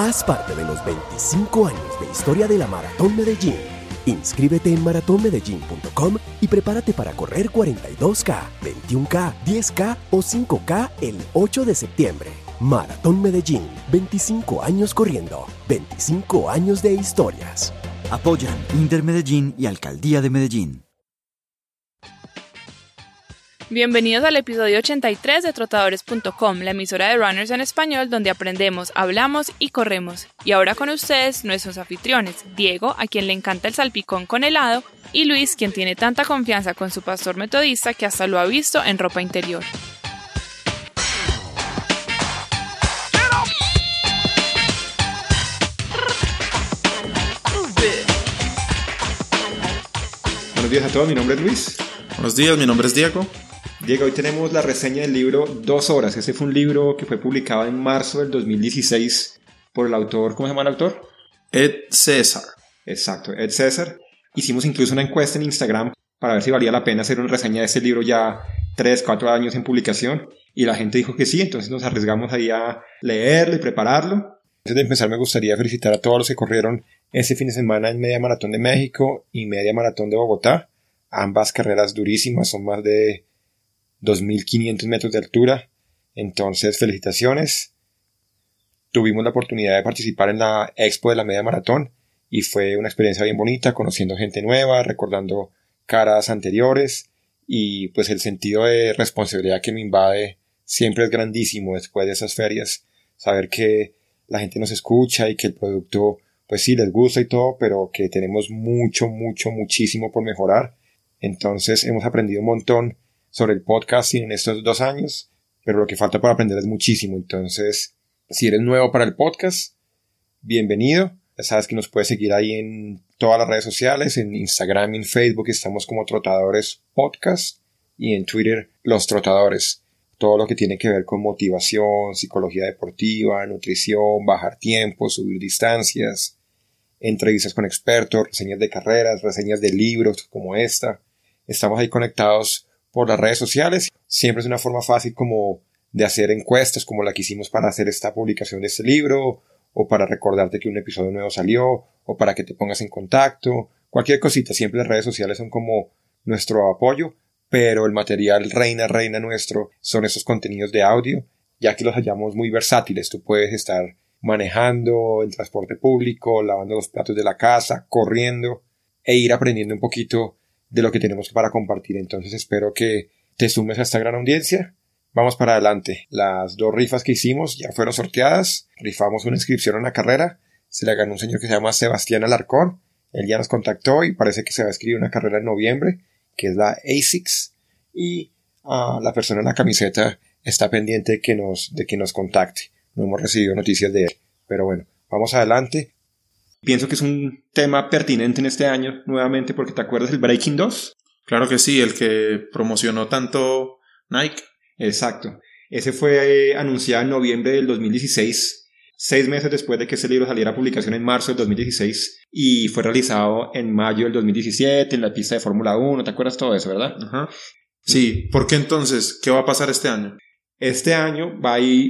Haz parte de los 25 años de historia de la Maratón Medellín. Inscríbete en maratonmedellin.com y prepárate para correr 42K, 21K, 10K o 5K el 8 de septiembre. Maratón Medellín, 25 años corriendo, 25 años de historias. Apoyan Intermedellín y Alcaldía de Medellín. Bienvenidos al episodio 83 de Trotadores.com, la emisora de runners en español donde aprendemos, hablamos y corremos. Y ahora con ustedes nuestros anfitriones, Diego, a quien le encanta el salpicón con helado, y Luis, quien tiene tanta confianza con su pastor metodista que hasta lo ha visto en ropa interior. Buenos días a todos, mi nombre es Luis. Buenos días, mi nombre es Diego. Diego, hoy tenemos la reseña del libro 2 horas. Ese fue un libro que fue publicado en marzo del 2016 por el autor, ¿cómo se llama el autor? Ed César. Exacto, Ed César. Hicimos incluso una encuesta en Instagram para ver si valía la pena hacer una reseña de este libro ya 3-4 años en publicación. Y la gente dijo que sí, entonces nos arriesgamos ahí a leerlo y prepararlo. Antes de empezar me gustaría felicitar a todos los que corrieron este fin de semana en Media Maratón de México y Media Maratón de Bogotá. Ambas carreras durísimas, son más de 2.500 metros de altura, entonces felicitaciones. Tuvimos la oportunidad de participar en la expo de la media maratón y fue una experiencia bien bonita, conociendo gente nueva, recordando caras anteriores, y pues el sentido de responsabilidad que me invade siempre es grandísimo después de esas ferias, saber que la gente nos escucha y que el producto pues sí les gusta y todo, pero que tenemos muchísimo por mejorar. Entonces hemos aprendido un montón sobre el podcasting en estos 2 años, pero lo que falta por aprender es muchísimo. Entonces, si eres nuevo para el podcast, bienvenido. Ya sabes que nos puedes seguir ahí en todas las redes sociales, en Instagram y en Facebook estamos como Trotadores Podcast, y en Twitter Los Trotadores. Todo lo que tiene que ver con motivación, psicología deportiva, nutrición, bajar tiempo, subir distancias, entrevistas con expertos, reseñas de carreras, reseñas de libros como esta. Estamos ahí conectados por las redes sociales. Siempre es una forma fácil como de hacer encuestas como la que hicimos para hacer esta publicación de este libro, o para recordarte que un episodio nuevo salió, o para que te pongas en contacto, cualquier cosita. Siempre las redes sociales son como nuestro apoyo, pero el material reina nuestro son esos contenidos de audio, ya que los hallamos muy versátiles. Tú puedes estar manejando, en transporte público, lavando los platos de la casa, corriendo, e ir aprendiendo un poquito de lo que tenemos para compartir. Entonces espero que te sumes a esta gran audiencia. Vamos para adelante. Las 2 rifas que hicimos ya fueron sorteadas. Rifamos una inscripción a una carrera. Se la ganó un señor que se llama Sebastián Alarcón. Él ya nos contactó y parece que se va a escribir una carrera en noviembre, que es la ASICS. Y la persona en la camiseta está pendiente de que nos contacte. No hemos recibido noticias de él. Pero bueno, vamos adelante. Pienso que es un tema pertinente en este año, nuevamente, porque ¿te acuerdas del Breaking 2? Claro que sí, el que promocionó tanto Nike. Exacto. Ese fue anunciado en noviembre del 2016, 6 meses después de que ese libro saliera a publicación en marzo del 2016, y fue realizado en mayo del 2017 en la pista de Fórmula 1. ¿Te acuerdas todo eso, verdad? Ajá. Sí, ¿por qué entonces? ¿Qué va a pasar este año? Este año va a ir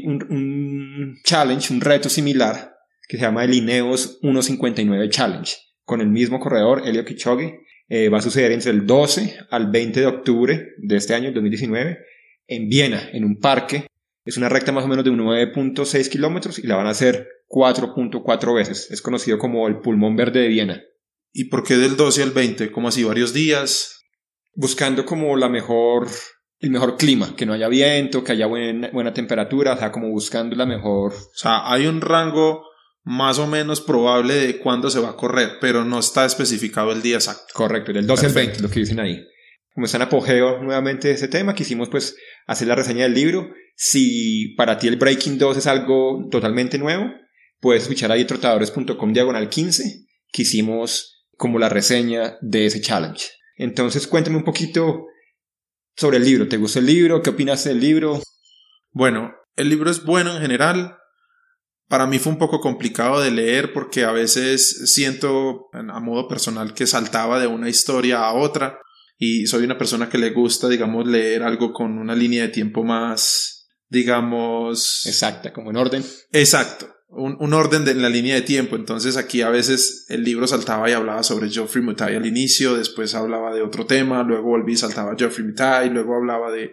un challenge, un reto similar, que se llama el Ineos 1.59 Challenge, con el mismo corredor, Eliud Kipchoge. Va a suceder entre el 12 al 20 de octubre de este año, el 2019, en Viena, en un parque. Es una recta más o menos de 9.6 kilómetros y la van a hacer 4.4 veces. Es conocido como el Pulmón Verde de Viena. ¿Y por qué del 12 al 20? ¿Cómo así, varios días? Buscando como el mejor clima, que no haya viento, que haya buena temperatura, o sea, como buscando la mejor... O sea, hay un rango más o menos probable de cuándo se va a correr, pero no está especificado el día exacto. Correcto, del 12 al 20, lo que dicen ahí. Como está en apogeo nuevamente de ese tema, quisimos pues hacer la reseña del libro. Si para ti el Breaking 2 es algo totalmente nuevo, puedes escuchar ahí trotadores.com/15, que hicimos como la reseña de ese challenge. Entonces cuéntame un poquito sobre el libro. ¿Te gustó el libro? ¿Qué opinas del libro? Bueno, el libro es bueno en general. Para mí fue un poco complicado de leer porque a veces siento a modo personal que saltaba de una historia a otra, y soy una persona que le gusta, digamos, leer algo con una línea de tiempo más, digamos... exacta, como en orden. Exacto. un orden en la línea de tiempo. Entonces aquí a veces el libro saltaba y hablaba sobre Geoffrey Mutai al inicio, después hablaba de otro tema, luego volví y saltaba Geoffrey Mutai, luego hablaba de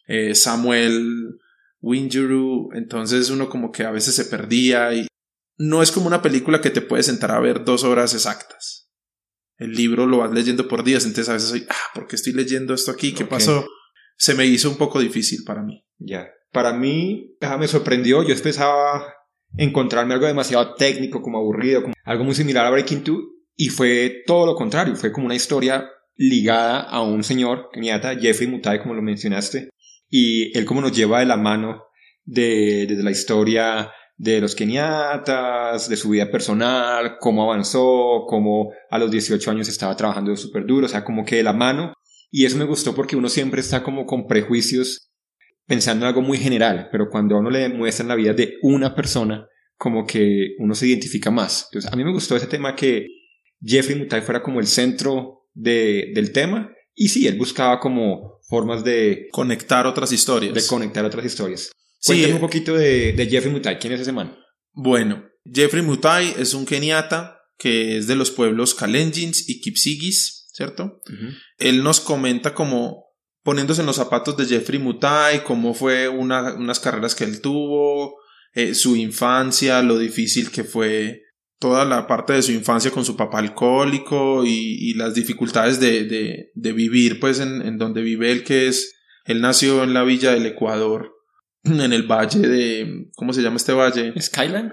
Samuel Winjuru. Entonces uno como que a veces se perdía y no es como una película que te puedes sentar a ver 2 horas exactas. El libro lo vas leyendo por días, entonces a veces soy, ¿por qué estoy leyendo esto aquí? ¿Qué pasó? Se me hizo un poco difícil para mí. Ya. Para mí, me sorprendió. Yo empezaba encontrarme algo demasiado técnico, como aburrido, como algo muy similar a Breaking Two, y fue todo lo contrario, fue como una historia ligada a un señor keniata, Geoffrey Mutai, como lo mencionaste, y él como nos lleva de la mano desde la historia de los keniatas, de su vida personal, cómo avanzó, cómo a los 18 años estaba trabajando súper duro, o sea, como que de la mano, y eso me gustó porque uno siempre está como con prejuicios pensando en algo muy general, pero cuando a uno le muestran la vida de una persona, como que uno se identifica más. Entonces, a mí me gustó ese tema que Geoffrey Mutai fuera como el centro del tema, y sí, él buscaba como formas de conectar otras historias. Cuéntame un poquito de Geoffrey Mutai. ¿Quién es ese man? Bueno, Geoffrey Mutai es un keniata que es de los pueblos Kalenjins y Kipsigis, ¿cierto? Uh-huh. Él nos comenta como poniéndose en los zapatos de Geoffrey Mutai, cómo fue unas carreras que él tuvo, su infancia, lo difícil que fue toda la parte de su infancia con su papá alcohólico y las dificultades de vivir pues en donde vive él, él nació en la villa del Ecuador, en el valle de, ¿cómo se llama este valle? ¿Skyline?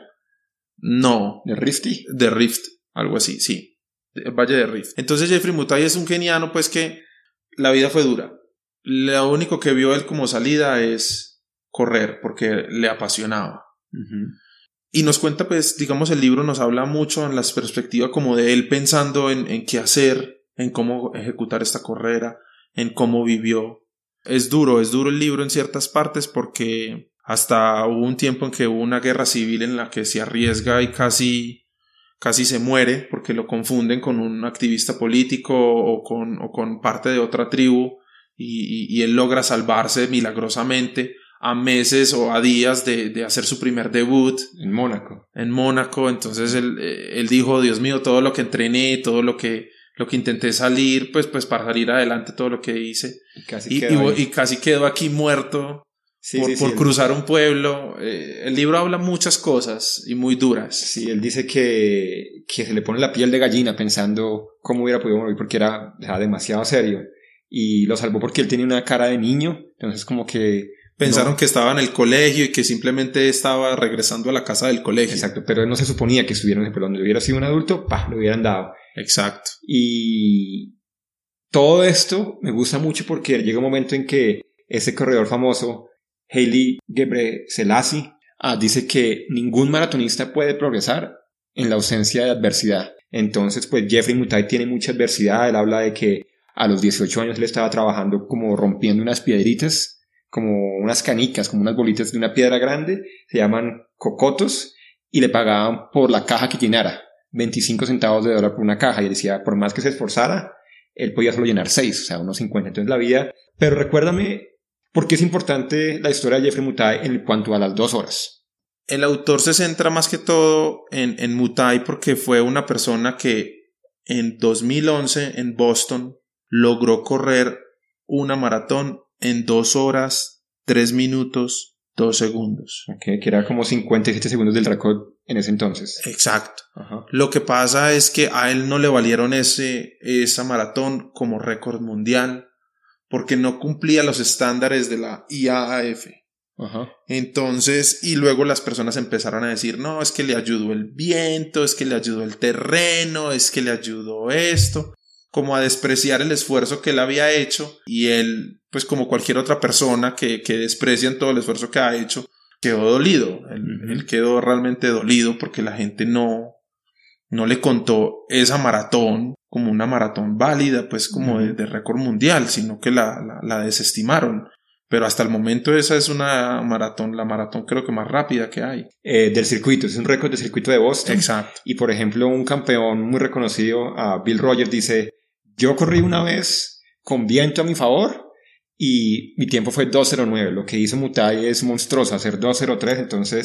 No. ¿De Rifty? De Rift, algo así, sí. El valle de Rift. Entonces Geoffrey Mutai es un keniano pues que la vida fue dura. Lo único que vio él como salida es correr porque le apasionaba. Uh-huh. Y nos cuenta pues, digamos, el libro nos habla mucho en la perspectiva como de él pensando en qué hacer, en cómo ejecutar esta carrera, en cómo vivió. Es duro el libro en ciertas partes porque hasta hubo un tiempo en que hubo una guerra civil en la que se arriesga y casi se muere porque lo confunden con un activista político o con parte de otra tribu. Y él logra salvarse milagrosamente a meses o a días de hacer su primer debut. En Mónaco. Entonces él dijo, Dios mío, todo lo que entrené, todo lo que intenté salir, pues para salir adelante, todo lo que hice. Y casi quedó aquí muerto por cruzar un pueblo. El libro habla muchas cosas y muy duras. Sí, él dice que se le pone la piel de gallina pensando cómo hubiera podido morir porque era demasiado serio. Y lo salvó porque él tenía una cara de niño, entonces como que pensaron que estaba en el colegio y que simplemente estaba regresando a la casa del colegio. Exacto, pero él no se suponía que estuviera en ese pueblo. Donde hubiera sido un adulto, lo hubieran dado. Exacto. Y todo esto me gusta mucho porque llega un momento en que ese corredor famoso, Haile Gebrselassie, dice que ningún maratonista puede progresar en la ausencia de adversidad. Entonces, pues Geoffrey Mutai tiene mucha adversidad. Él habla de que a los 18 años él estaba trabajando como rompiendo unas piedritas, como unas canicas, como unas bolitas de una piedra grande, se llaman cocotos, y le pagaban por la caja que llenara, 25 centavos de dólar por una caja, y él decía, por más que se esforzara, él podía solo llenar 6, o sea, unos 50, entonces la vida. Pero recuérdame, ¿por qué es importante la historia de Geoffrey Mutai en cuanto a las 2 horas? El autor se centra más que todo en Mutai porque fue una persona que en 2011 en Boston logró correr una maratón en 2 horas, 3 minutos, 2 segundos. Okay, que era como 57 segundos del récord en ese entonces. Exacto. Ajá. Lo que pasa es que a él no le valieron esa maratón como récord mundial porque no cumplía los estándares de la IAAF. Ajá. Entonces, y luego las personas empezaron a decir, no, es que le ayudó el viento, es que le ayudó el terreno, es que le ayudó esto, como a despreciar el esfuerzo que él había hecho, y él, pues como cualquier otra persona que desprecian todo el esfuerzo que ha hecho, quedó dolido. Él quedó realmente dolido porque la gente no le contó esa maratón como una maratón válida, pues como de récord mundial, sino que la desestimaron. Pero hasta el momento esa es la maratón creo que más rápida que hay. Del circuito, es un récord del circuito de Boston. Exacto. Y por ejemplo, un campeón muy reconocido, Bill Rogers, dice, yo corrí una vez con viento a mi favor y mi tiempo fue 2:09. Lo que hizo Mutai es monstruoso, hacer 2:03, entonces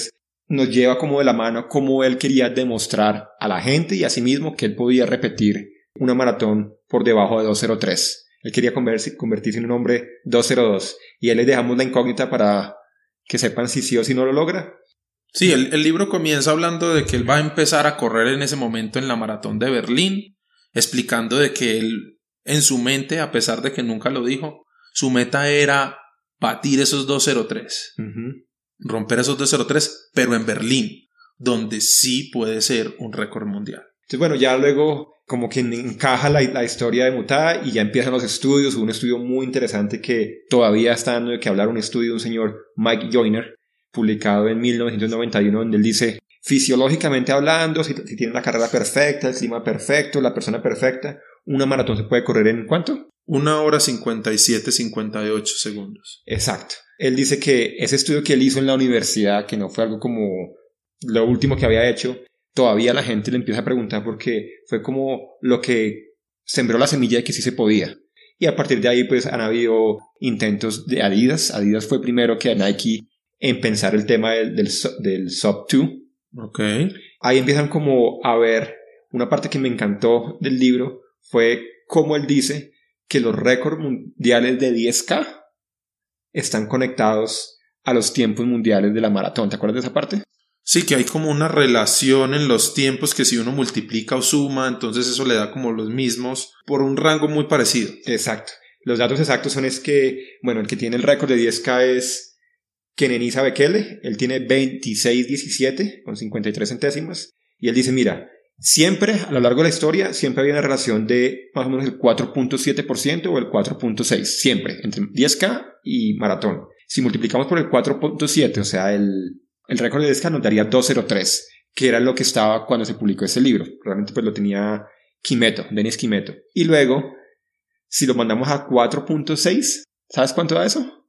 nos lleva como de la mano cómo él quería demostrar a la gente y a sí mismo que él podía repetir una maratón por debajo de 2:03. Él quería convertirse en un hombre 2:02. Y ahí les dejamos la incógnita para que sepan si sí o si no lo logra. Sí, el libro comienza hablando de que él va a empezar a correr en ese momento en la maratón de Berlín, explicando de que él, en su mente, a pesar de que nunca lo dijo, su meta era batir esos 2:03. Romper esos 2:03, pero en Berlín, donde sí puede ser un récord mundial. Entonces, bueno, ya luego como que encaja la historia de Mutada y ya empiezan los estudios. Un estudio muy interesante que todavía está dando de que hablar, un estudio de un señor Mike Joyner, publicado en 1991, donde él dice, fisiológicamente hablando, si tiene la carrera perfecta, el clima perfecto, la persona perfecta, una maratón se puede correr ¿en cuánto? 1 hora 57:58 segundos. Exacto. Él dice que ese estudio que él hizo en la universidad, que no fue algo como lo último que había hecho, todavía la gente le empieza a preguntar porque fue como lo que sembró la semilla de que sí se podía. Y a partir de ahí pues han habido intentos de Adidas. Adidas fue primero que Nike en pensar el tema del sub 2. Okay. Ahí empiezan como a ver, una parte que me encantó del libro fue cómo él dice que los récords mundiales de 10K están conectados a los tiempos mundiales de la maratón. ¿Te acuerdas de esa parte? Sí, que hay como una relación en los tiempos que si uno multiplica o suma, entonces eso le da como los mismos por un rango muy parecido. Exacto. Los datos exactos son es que, bueno, el que tiene el récord de 10K es Kenenisa Bekele. Él tiene 26:17 con 53 centésimas. Y él dice, mira, siempre, a lo largo de la historia, siempre había una relación de más o menos el 4.7% o el 4.6%. Siempre, entre 10K y maratón. Si multiplicamos por el 4.7, o sea, el récord de 10K nos daría 2:03, que era lo que estaba cuando se publicó ese libro. Realmente pues lo tenía Denis Kimeto. Y luego, si lo mandamos a 4.6, ¿sabes cuánto da eso?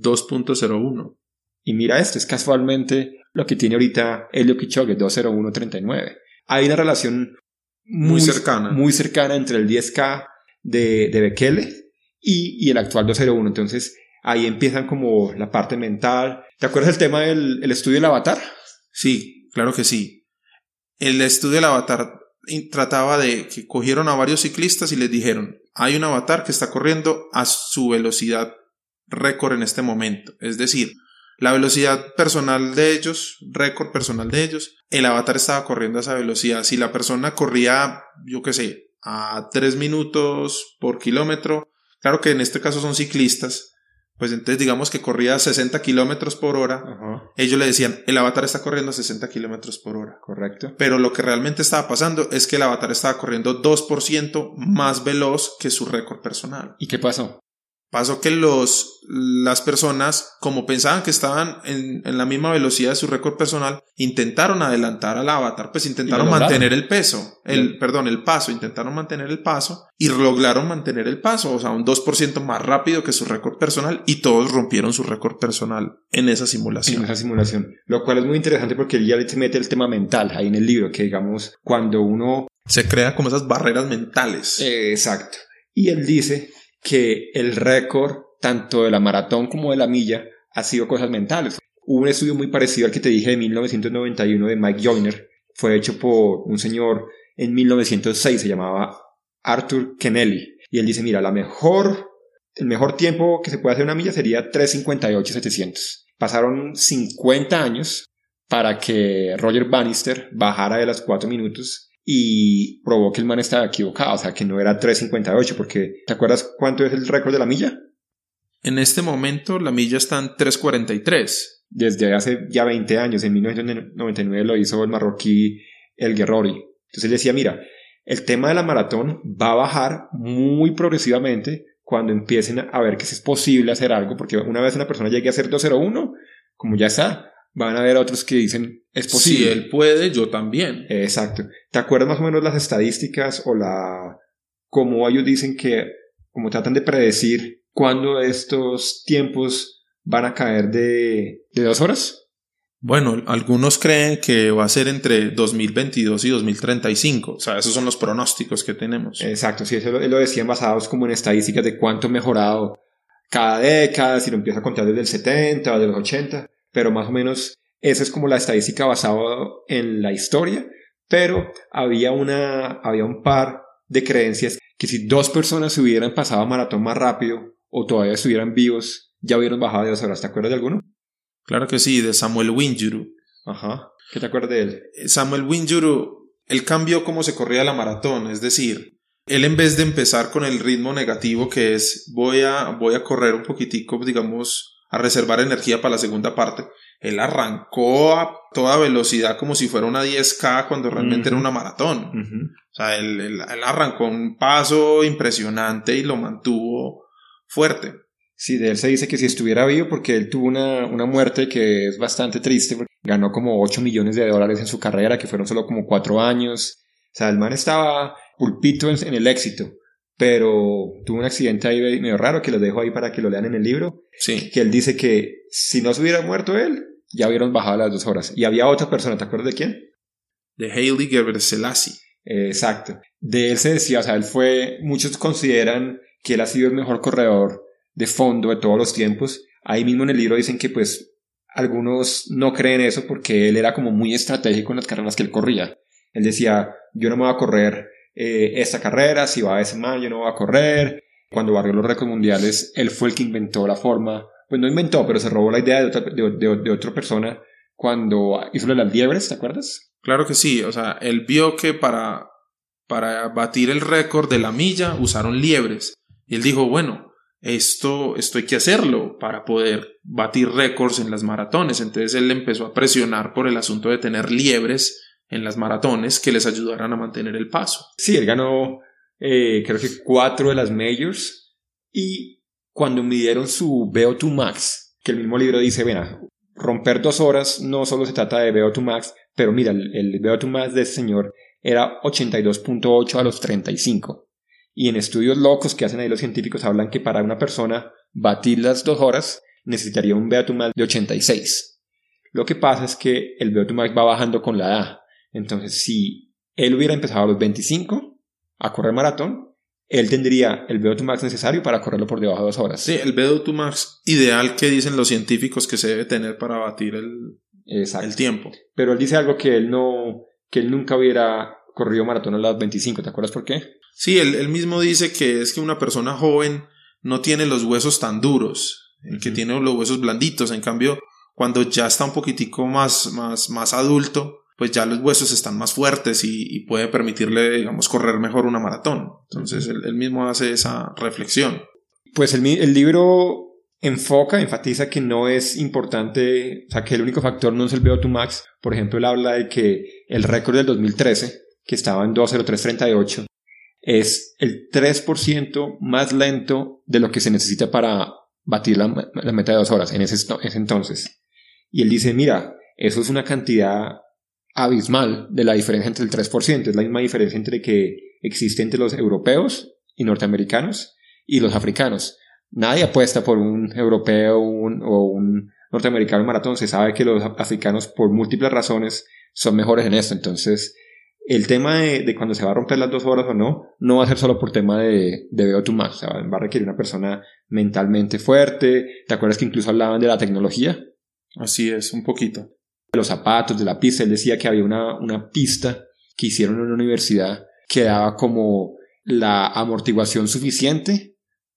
2.01. Y mira esto, es casualmente lo que tiene ahorita Eliud Kipchoge, 2:01:39. Hay una relación muy cercana entre el 10K de Bekele y el actual 2:01. Entonces ahí empiezan como la parte mental. ¿Te acuerdas del tema del estudio del avatar? Sí, claro que sí. El estudio del avatar trataba de que cogieron a varios ciclistas y les dijeron, hay un avatar que está corriendo a su velocidad récord en este momento. Es decir, la velocidad personal de ellos, récord personal de ellos, el avatar estaba corriendo a esa velocidad. Si la persona corría, yo qué sé, a 3 minutos por kilómetro, claro que en este caso son ciclistas, pues entonces digamos que corría a 60 kilómetros por hora. Ellos le decían, el avatar está corriendo a 60 kilómetros por hora. Correcto. Pero lo que realmente estaba pasando es que el avatar estaba corriendo 2% más veloz que su récord personal. ¿Y qué pasó? Pasó que las personas, como pensaban que estaban en la misma velocidad de su récord personal, intentaron adelantar al avatar, pues intentaron mantener el paso, intentaron mantener el paso y lograron mantener el paso, o sea, un 2% más rápido que su récord personal, y todos rompieron su récord personal en esa simulación. Lo cual es muy interesante porque él ya le mete el tema mental ahí en el libro, que digamos, cuando uno se crea como esas barreras mentales. Exacto. Y él dice que el récord tanto de la maratón como de la milla ha sido cosas mentales. Hubo un estudio muy parecido al que te dije de 1991 de Mike Joyner. Fue hecho por un señor en 1906, se llamaba Arthur Kennelly. Y él dice, mira, el mejor tiempo que se puede hacer una milla sería 3:58.700. Pasaron 50 años para que Roger Bannister bajara de los 4 minutos y probó que el man estaba equivocado, o sea, que no era 3:58, porque ¿te acuerdas cuánto es el récord de la milla? En este momento la milla está en 3:43. Desde hace ya 20 años, en 1999 lo hizo el marroquí El Guerrori. Entonces él decía, mira, el tema de la maratón va a bajar muy progresivamente cuando empiecen a ver que es posible hacer algo, porque una vez una persona llegue a hacer 2:01, como ya está, van a haber otros que dicen, es posible. Si él puede, yo también. Exacto. ¿Te acuerdas más o menos las estadísticas o cómo ellos dicen como tratan de predecir cuándo estos tiempos van a caer de 2 horas? Bueno, algunos creen que va a ser entre 2022 y 2035. O sea, esos son los pronósticos que tenemos. Exacto, sí, eso lo decían basados como en estadísticas de cuánto ha mejorado cada década, si lo empieza a contar desde el 70 o de los 80. Pero más o menos Esa es como la estadística basada en la historia, pero había un par de creencias que si 2 personas se hubieran pasado a maratón más rápido o todavía estuvieran vivos, ya hubieran bajado de 2 horas. ¿Te acuerdas de alguno? Claro que sí, de Samuel Winjuru. Ajá. ¿Qué te acuerdas de él? Samuel Winjuru, él cambió cómo se corría la maratón, es decir, él en vez de empezar con el ritmo negativo que es voy a correr un poquitico, digamos, a reservar energía para la segunda parte, él arrancó a toda velocidad como si fuera una 10K cuando realmente era una maratón. O sea, él arrancó un paso impresionante y lo mantuvo fuerte. Sí, de él se dice que si estuviera vivo, porque él tuvo una muerte que es bastante triste, porque ganó como $8 millones en su carrera, que fueron solo como 4 años. O sea, el man estaba pulpito en el éxito, pero tuvo un accidente ahí medio raro que lo dejo ahí para que lo lean en el libro. Sí. Que él dice que si no se hubiera muerto él, ya hubieran bajado las 2 horas. Y había otra persona, ¿te acuerdas de quién? De Haile Gebrselassie. Exacto. De él se decía, o sea, muchos consideran que él ha sido el mejor corredor de fondo de todos los tiempos. Ahí mismo en el libro dicen que pues algunos no creen eso porque él era como muy estratégico en las carreras que él corría. Él decía, yo no me voy a correr esta carrera, si va a ese man yo no voy a correr. Cuando barrió los récords mundiales, él fue el que inventó la forma, pues no inventó, pero se robó la idea de otra persona cuando hizo lo de las liebres, ¿te acuerdas? Claro que sí, o sea, él vio que para batir el récord de la milla usaron liebres. Y él dijo, bueno, esto hay que hacerlo para poder batir récords en las maratones. Entonces él empezó a presionar por el asunto de tener liebres en las maratones que les ayudaran a mantener el paso. Sí, él ganó creo que 4 de las majors, y cuando midieron su VO2 max, que el mismo libro dice, romper 2 horas no solo se trata de VO2 max, pero mira, el VO2 max de ese señor era 82.8 a los 35. Y en estudios locos que hacen ahí los científicos hablan que para una persona batir las 2 horas necesitaría un VO2 max de 86. Lo que pasa es que el VO2 max va bajando con la edad. Entonces, si él hubiera empezado a los 25 a correr maratón, él tendría el VO2 max necesario para correrlo por debajo de 2 horas. Sí, el VO2 max ideal que dicen los científicos que se debe tener para batir el tiempo. Pero él dice algo que él nunca hubiera corrido maratón a las 25. ¿Te acuerdas por qué? Sí, él mismo dice que es que una persona joven no tiene los huesos tan duros, que tiene los huesos blanditos. En cambio, cuando ya está un poquitico más adulto, pues ya los huesos están más fuertes y puede permitirle, digamos, correr mejor una maratón. Entonces él mismo hace esa reflexión. Pues el libro enfatiza que no es importante, o sea, que el único factor no es el VO2 max. Por ejemplo, él habla de que el récord del 2013, que estaba en 2:03:38, es el 3% más lento de lo que se necesita para batir la meta de 2 horas en ese entonces. Y él dice, mira, eso es una cantidad abismal de la diferencia entre el 3%. Es la misma diferencia entre que existe entre los europeos y norteamericanos y los africanos. Nadie apuesta por un europeo o un norteamericano en maratón. Se sabe que los africanos, por múltiples razones, son mejores en esto. Entonces, el tema de cuando se va a romper las 2 horas o no va a ser solo por tema de VO2 max. O sea, va a requerir una persona mentalmente fuerte. ¿Te acuerdas que incluso hablaban de la tecnología? Así es, un poquito. De los zapatos, de la pista. Él decía que había una pista que hicieron en una universidad que daba como la amortiguación suficiente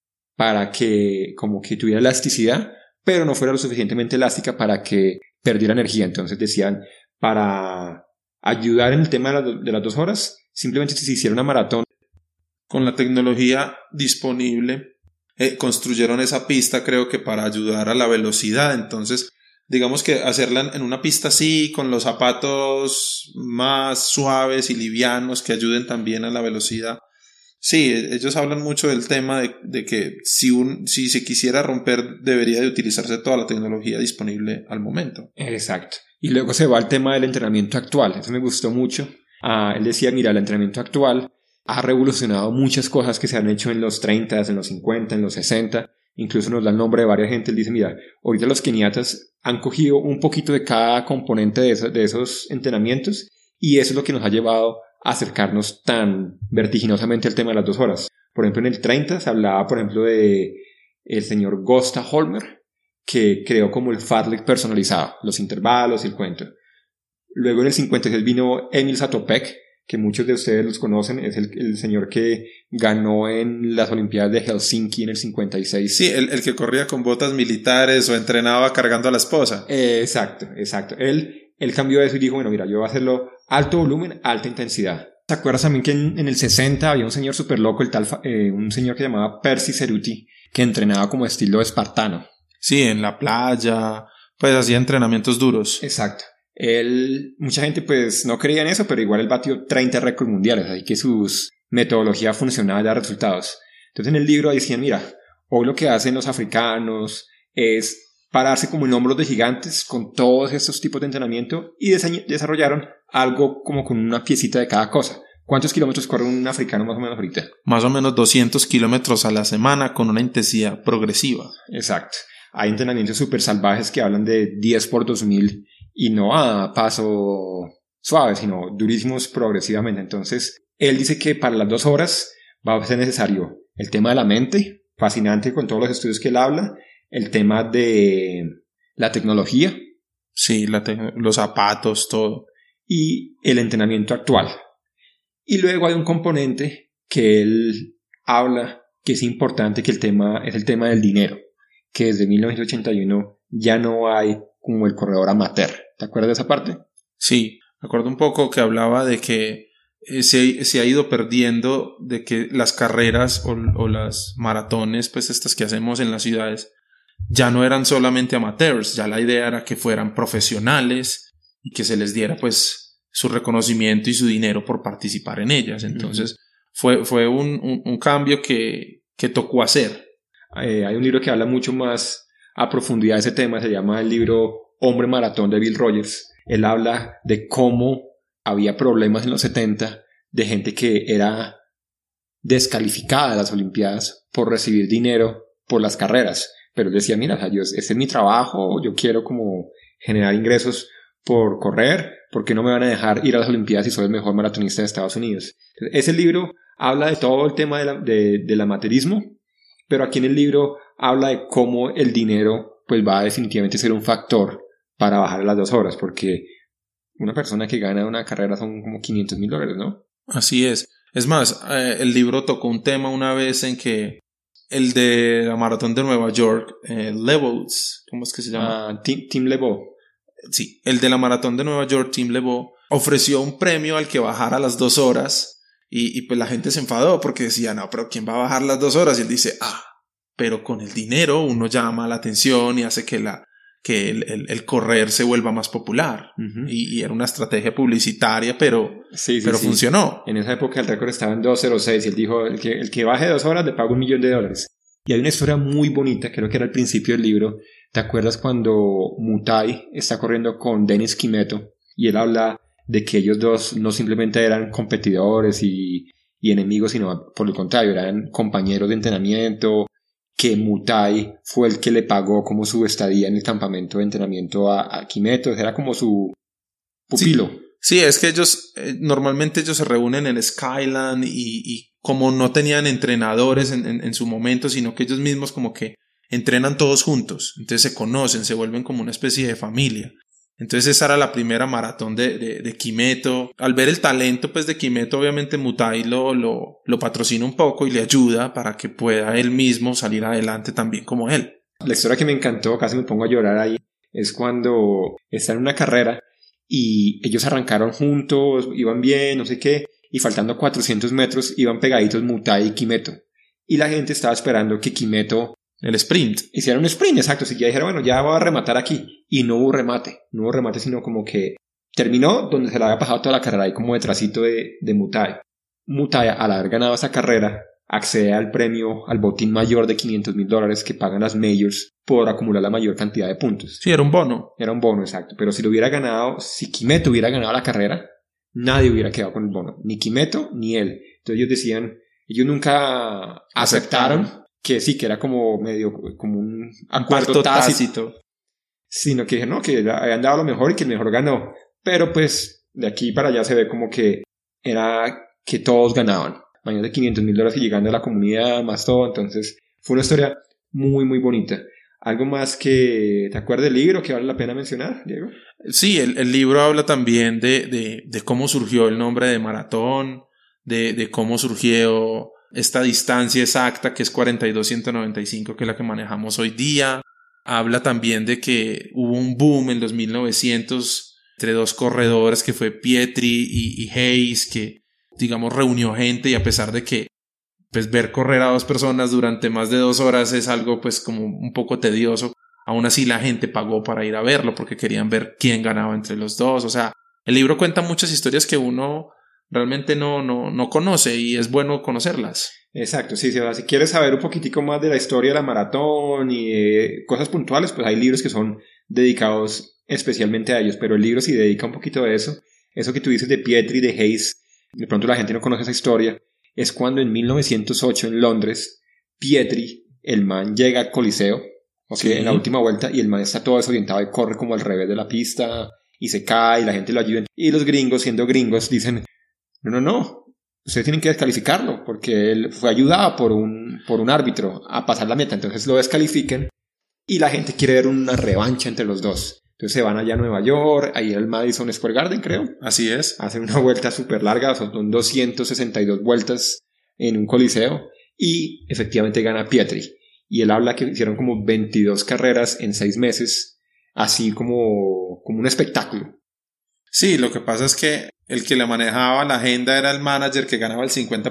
para que como que tuviera elasticidad, pero no fuera lo suficientemente elástica para que perdiera energía. Entonces decían, para ayudar en el tema de las 2 horas, simplemente si se hiciera una maratón. Con la tecnología disponible, construyeron esa pista, creo que para ayudar a la velocidad. Entonces, digamos que hacerla en una pista así, con los zapatos más suaves y livianos que ayuden también a la velocidad. Sí, ellos hablan mucho del tema de que si se quisiera romper, debería de utilizarse toda la tecnología disponible al momento. Exacto. Y luego se va al tema del entrenamiento actual. Eso me gustó mucho. Él decía, mira, el entrenamiento actual ha revolucionado muchas cosas que se han hecho en los 30, en los 50, en los 60. Incluso nos da el nombre de varias gente. Él dice, mira, ahorita los keniatas han cogido un poquito de cada componente de esos entrenamientos, y eso es lo que nos ha llevado a acercarnos tan vertiginosamente al tema de las 2 horas. Por ejemplo, en el 30 se hablaba, por ejemplo, de el señor Gösta Holmer, que creó como el fartlek personalizado, los intervalos y el cuento. Luego en el 56 vino Emil Zatopek, que muchos de ustedes los conocen, es el señor que ganó en las Olimpiadas de Helsinki en el 56. Sí, el que corría con botas militares o entrenaba cargando a la esposa. Exacto. Él cambió eso y dijo, bueno, mira, yo voy a hacerlo alto volumen, alta intensidad. ¿Te acuerdas también que en el 60 había un señor súper loco, un señor que llamaba Percy Ceruti, que entrenaba como estilo espartano? Sí, en la playa, pues hacía entrenamientos duros. Exacto. Mucha gente pues no creía en eso, pero igual él batió 30 récords mundiales, así que su metodología funcionaba, ya resultados. Entonces en el libro decían, mira, hoy lo que hacen los africanos es pararse como en hombros de gigantes con todos estos tipos de entrenamiento y desarrollaron algo como con una piecita de cada cosa. ¿Cuántos kilómetros corre un africano más o menos ahorita? Más o menos 200 kilómetros a la semana con una intensidad progresiva. Exacto. Hay entrenamientos súper salvajes que hablan de 10 por 2000 y no a paso suave, sino durísimos progresivamente. Entonces, él dice que para las 2 horas va a ser necesario el tema de la mente, fascinante con todos los estudios que él habla, el tema de la tecnología. Sí, los zapatos, todo. Y el entrenamiento actual. Y luego hay un componente que él habla que es importante, que es el tema del dinero, que desde 1981 ya no hay como el corredor amateur. ¿Te acuerdas de esa parte? Sí, me acuerdo un poco que hablaba de que se ha ido perdiendo, de que las carreras o las maratones, pues estas que hacemos en las ciudades, ya no eran solamente amateurs, ya la idea era que fueran profesionales y que se les diera pues su reconocimiento y su dinero por participar en ellas. Entonces fue un cambio que tocó hacer. Hay un libro que habla mucho más a profundidad de ese tema, se llama el libro Hombre Maratón de Bill Rogers. Él habla de cómo había problemas en los 70 de gente que era descalificada de las Olimpiadas por recibir dinero por las carreras. Pero él decía, mira, este es mi trabajo, yo quiero como generar ingresos por correr, ¿por qué no me van a dejar ir a las Olimpiadas si soy el mejor maratonista de Estados Unidos? Ese libro habla de todo el tema del amateurismo, pero aquí en el libro habla de cómo el dinero pues va a definitivamente ser un factor para bajar a las 2 horas, porque una persona que gana una carrera son como $500,000, ¿no? Así es. Es más, el libro tocó un tema una vez en que el de la maratón de Nueva York, Levels, ¿cómo es que se llama? Tim Lebow. Sí, el de la maratón de Nueva York, Tim Lebow, ofreció un premio al que bajara las 2 horas y pues la gente se enfadó porque decía, no, pero ¿quién va a bajar las 2 horas? Y él dice, pero con el dinero uno llama la atención y hace que el correr se vuelva más popular. Uh-huh. Y era una estrategia publicitaria, pero funcionó. En esa época el récord estaba en 2:06 y él dijo, el que baje 2 horas le pago $1,000,000. Y hay una historia muy bonita, creo que era al principio del libro. ¿Te acuerdas cuando Mutai está corriendo con Dennis Kimetto? Y él habla de que ellos dos no simplemente eran competidores y enemigos, sino por el contrario, eran compañeros de entrenamiento, que Mutai fue el que le pagó como su estadía en el campamento de entrenamiento a Kimetto, era como su pupilo. Sí, es que ellos, normalmente ellos se reúnen en Skyland y como no tenían entrenadores en su momento, sino que ellos mismos como que entrenan todos juntos, entonces se conocen, se vuelven como una especie de familia. Entonces esa era la primera maratón de Kimetto. Al ver el talento pues de Kimetto, obviamente Mutai lo patrocina un poco y le ayuda para que pueda él mismo salir adelante también como él. La historia que me encantó, casi me pongo a llorar ahí, es cuando están en una carrera y ellos arrancaron juntos, iban bien, no sé qué, y faltando 400 metros iban pegaditos Mutai y Kimetto. Y la gente estaba esperando que Kimetto... El sprint. Hicieron un sprint, exacto. Si ya dijeron, bueno, ya voy a rematar aquí. Y no hubo remate, sino como que terminó donde se le había pasado toda la carrera, ahí como detrásito de Mutai. Mutai, al haber ganado esa carrera, accede al premio, al botín mayor de $500,000 que pagan las majors por acumular la mayor cantidad de puntos. Sí, era un bono. Era un bono, exacto. Pero si Kimetto hubiera ganado la carrera, nadie hubiera quedado con el bono. Ni Kimetto, ni él. Entonces ellos decían, ellos nunca aceptaron que sí, que era como medio, como un acuerdo tácito, sino que dijeron, no, que habían dado lo mejor y que el mejor ganó. Pero pues, de aquí para allá se ve como que era que todos ganaban. Más de $500,000 y llegando a la comunidad, más todo. Entonces, fue una historia muy, muy bonita. ¿Algo más que te acuerdes del libro que vale la pena mencionar, Diego? Sí, el libro habla también de cómo surgió el nombre de maratón, de cómo surgió esta distancia exacta que es 42.195, que es la que manejamos hoy día. Habla también de que hubo un boom en los 1900 entre dos corredores que fue Pietri y Hayes, que digamos reunió gente, y a pesar de que pues ver correr a dos personas durante más de 2 horas es algo pues como un poco tedioso, aún así la gente pagó para ir a verlo porque querían ver quién ganaba entre los dos. O sea, el libro cuenta muchas historias que uno realmente no conoce y es bueno conocerlas. Exacto, sí, si quieres saber un poquitico más de la historia de la maratón y cosas puntuales, pues hay libros que son dedicados especialmente a ellos, pero el libro sí dedica un poquito de eso. Eso que tú dices de Pietri y de Hayes, de pronto la gente no conoce esa historia, es cuando en 1908 en Londres, Pietri, el man llega al Coliseo, Sí. en la última vuelta, y el man está todo desorientado y corre como al revés de la pista y se cae y la gente lo ayuda. Y los gringos, siendo gringos, dicen, no, ustedes tienen que descalificarlo porque él fue ayudado por un árbitro a pasar la meta, entonces lo descalifiquen y la gente quiere ver una revancha entre los dos. Entonces se van allá a Nueva York, ahí en el Madison Square Garden, creo. Así es. Hacen una vuelta súper larga, son 262 vueltas en un coliseo y efectivamente gana Pietri. Y él habla que hicieron como 22 carreras en 6 meses, así como un espectáculo. Sí, lo que pasa es que el que le manejaba la agenda era el manager que ganaba el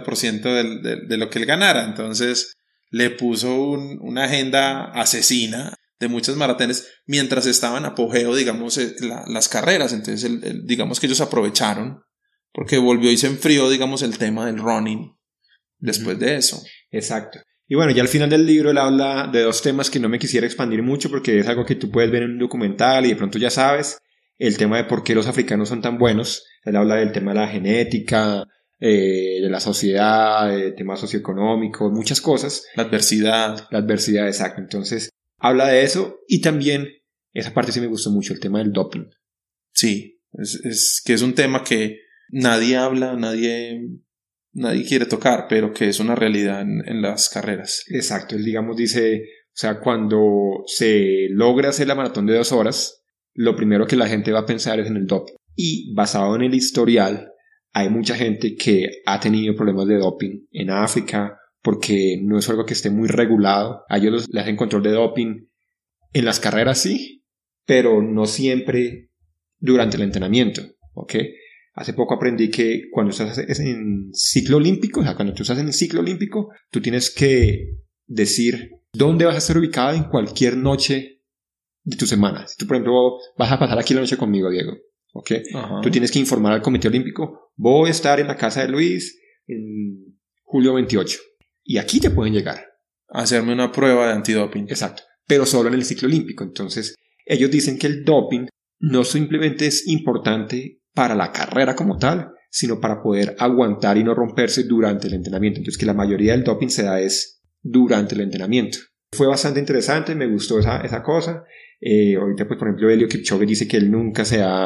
50% de lo que él ganara. Entonces le puso una agenda asesina de muchas maratones mientras estaban en apogeo, digamos, las carreras. Entonces digamos que ellos aprovecharon porque volvió y se enfrió, digamos, el tema del running después de eso. Exacto. Y bueno, ya al final del libro él habla de 2 temas que no me quisiera expandir mucho porque es algo que tú puedes ver en un documental y de pronto ya sabes. El tema de por qué los africanos son tan buenos. Él habla del tema de la genética, de la sociedad, del tema socioeconómico, muchas cosas. La adversidad. La adversidad, exacto. Entonces, habla de eso y también, esa parte sí me gustó mucho, el tema del doping. Sí, es que es un tema que nadie habla, nadie quiere tocar, pero que es una realidad en las carreras. Exacto, él digamos dice, o sea, cuando se logra hacer la maratón de 2 horas, lo primero que la gente va a pensar es en el doping. Y basado en el historial, hay mucha gente que ha tenido problemas de doping en África porque no es algo que esté muy regulado. A ellos les hacen control de doping en las carreras, sí, pero no siempre durante el entrenamiento, ¿ok? Hace poco aprendí que cuando estás en ciclo olímpico, o sea, cuando tú estás en el ciclo olímpico, tú tienes que decir dónde vas a estar ubicado en cualquier noche de tu semana. Si tú, por ejemplo, vas a pasar aquí la noche conmigo, Diego, ¿ok? Ajá. Tú tienes que informar al Comité Olímpico, voy a estar en la casa de Luis en julio 28. Y aquí te pueden llegar. Hacerme una prueba de antidoping. Exacto. Pero solo en el ciclo olímpico. Entonces, ellos dicen que el doping no simplemente es importante para la carrera como tal, sino para poder aguantar y no romperse durante el entrenamiento. Entonces, que la mayoría del doping se da es durante el entrenamiento. Fue bastante interesante, me gustó esa cosa. Ahorita, pues, por ejemplo, Eliud Kipchoge dice que él nunca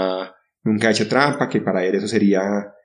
ha hecho trampa, que para él eso sería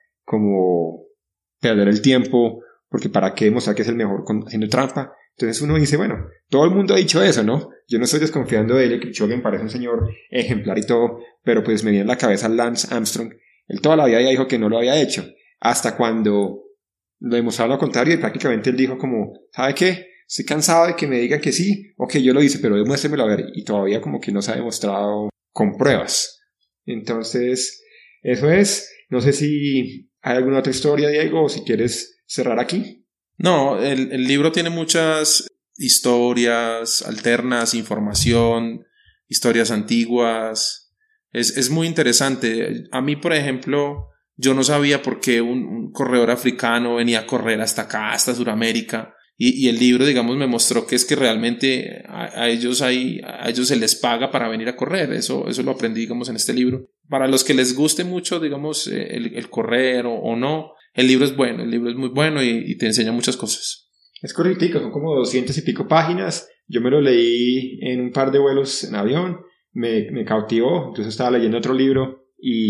como perder el tiempo, porque para qué demostrar que es el mejor haciendo trampa. Entonces uno dice, bueno, todo el mundo ha dicho eso, ¿no? Yo no estoy desconfiando de Eliud Kipchoge, me parece un señor ejemplar y todo, pero pues me viene en la cabeza Lance Armstrong. Él toda la vida ya dijo que no lo había hecho, hasta cuando lo demostraron lo contrario y prácticamente él dijo como, ¿sabe qué? Estoy cansado de que me digan que sí, ok, yo lo hice, pero demuéstremelo a ver, y todavía como que no se ha demostrado con pruebas. Entonces, eso es. No sé si hay alguna otra historia, Diego, o si quieres cerrar aquí. No, el libro tiene muchas historias alternas, información, historias antiguas. Es muy interesante. A mí, por ejemplo, yo no sabía por qué un corredor africano venía a correr hasta acá, hasta Sudamérica. Y el libro, digamos, me mostró que es que realmente a ellos se les paga para venir a correr. Eso lo aprendí, digamos, en este libro. Para los que les guste mucho, digamos, el correr o no, el libro es bueno, el libro es muy bueno y te enseña muchas cosas. Es correctico, son como 200 y pico páginas. Yo me lo leí en un par de vuelos en avión, me cautivó, entonces estaba leyendo otro libro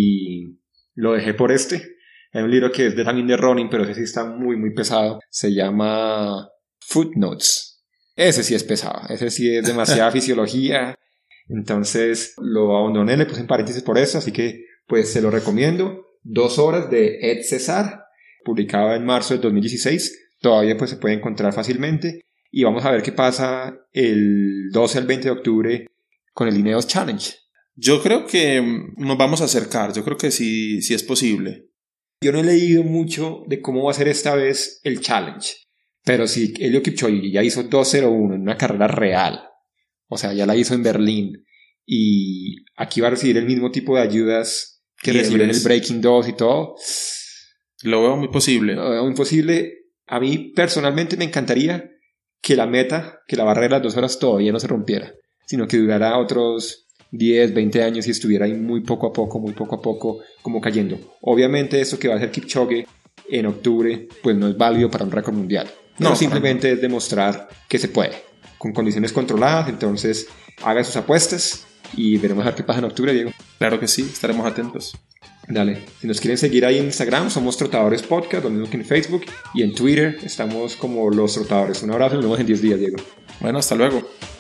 y lo dejé por este. Hay un libro que es también de running, pero ese sí está muy, muy pesado. Se llama Footnotes. ese sí es pesado, ese sí es demasiada fisiología. Entonces lo abandoné, le puse en paréntesis por eso, así que pues se lo recomiendo. 2 horas de Ed César, publicado en marzo del 2016. Todavía pues se puede encontrar fácilmente. Y vamos a ver qué pasa el 12 al 20 de octubre con el Ineos Challenge. Yo creo que nos vamos a acercar, yo creo que sí es posible. Yo no he leído mucho de cómo va a ser esta vez el Challenge, pero si Eliud Kipchoge ya hizo 2:01 en una carrera real, o sea, ya la hizo en Berlín, y aquí va a recibir el mismo tipo de ayudas que recibe en el Breaking 2 y todo, lo veo muy posible. Lo veo muy posible. A mí personalmente me encantaría que la meta, que la barrera de las 2 horas todavía no se rompiera, sino que durara otros 10, 20 años y estuviera ahí muy poco a poco como cayendo. Obviamente esto que va a hacer Kipchoge en octubre pues no es válido para un récord mundial. No, simplemente es demostrar que se puede, con condiciones controladas. Entonces haga sus apuestas y veremos a ver qué pasa en octubre, Diego. Claro que sí, estaremos atentos. Dale, si nos quieren seguir ahí en Instagram, somos Trotadores Podcast, lo mismo que en Facebook, y en Twitter estamos como Los Trotadores. Un abrazo y nos vemos en 10 días, Diego. Bueno, hasta luego.